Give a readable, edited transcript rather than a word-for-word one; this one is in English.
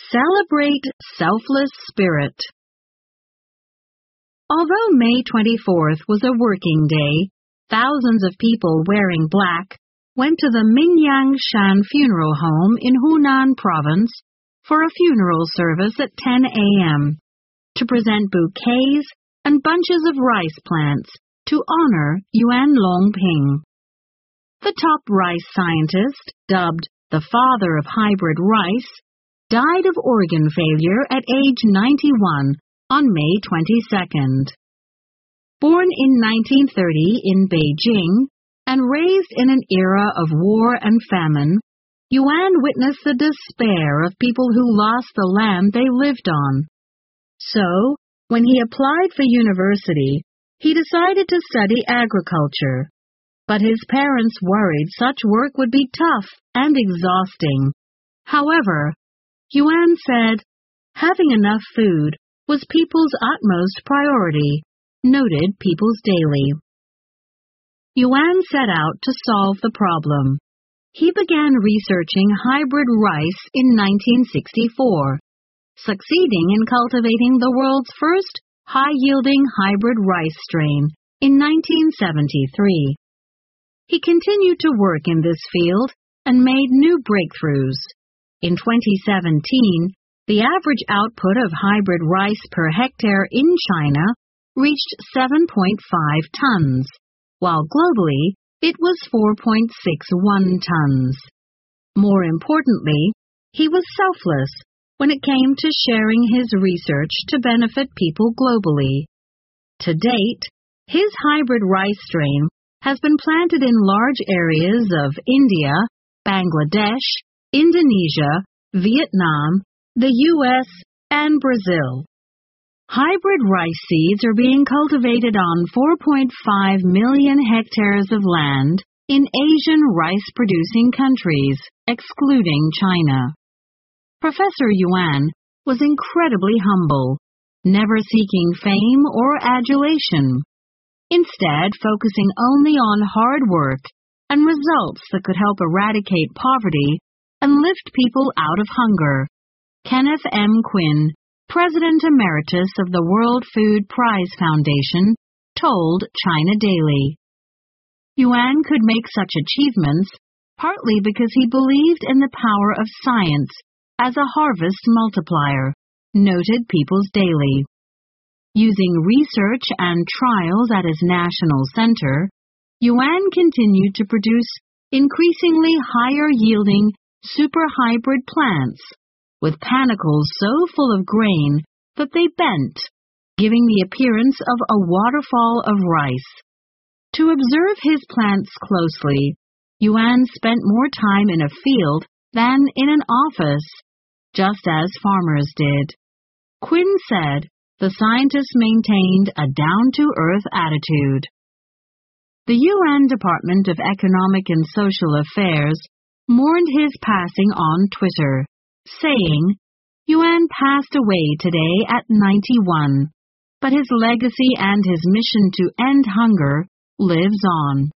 Celebrate selfless spirit. Although May 24th was a working day, thousands of people wearing black went to the Mingyang Shan Funeral Home in Hunan Province for a funeral service at 10 a.m. to present bouquets and bunches of rice plants to honor Yuan Longping. The top rice scientist, dubbed the father of hybrid rice, died of organ failure at age 91 on May 22nd. Born in 1930 in Beijing and raised in an era of war and famine, Yuan witnessed the despair of people who lost the land they lived on. So, when he applied for university, he decided to study agriculture. But his parents worried such work would be tough and exhausting. However, Yuan said, having enough food was people's utmost priority, noted People's Daily. Yuan set out to solve the problem. He began researching hybrid rice in 1964, succeeding in cultivating the world's first high-yielding hybrid rice strain in 1973. He continued to work in this field and made new breakthroughs. In 2017, the average output of hybrid rice per hectare in China reached 7.5 tons, while globally it was 4.61 tons. More importantly, he was selfless when it came to sharing his research to benefit people globally. To date, his hybrid rice strain has been planted in large areas of India, Bangladesh, Indonesia, Vietnam, the U.S., and Brazil. Hybrid rice seeds are being cultivated on 4.5 million hectares of land in Asian rice-producing countries, excluding China. Professor Yuan was incredibly humble, never seeking fame or adulation, instead focusing only on hard work and results that could help eradicate poverty and lift people out of hunger. Kenneth M. Quinn, President Emeritus of the World Food Prize Foundation, told China Daily. Yuan could make such achievements partly because he believed in the power of science as a harvest multiplier, noted People's Daily. Using research and trials at his national center, Yuan continued to produce increasingly higher-yielding super-hybrid plants, with panicles so full of grain that they bent, giving the appearance of a waterfall of rice. To observe his plants closely, Yuan spent more time in a field than in an office, just as farmers did. Quinn said the scientist maintained a down-to-earth attitude. The UN Department of Economic and Social Affairs mourned his passing on Twitter, saying, Yuan passed away today at 91, but his legacy and his mission to end hunger lives on.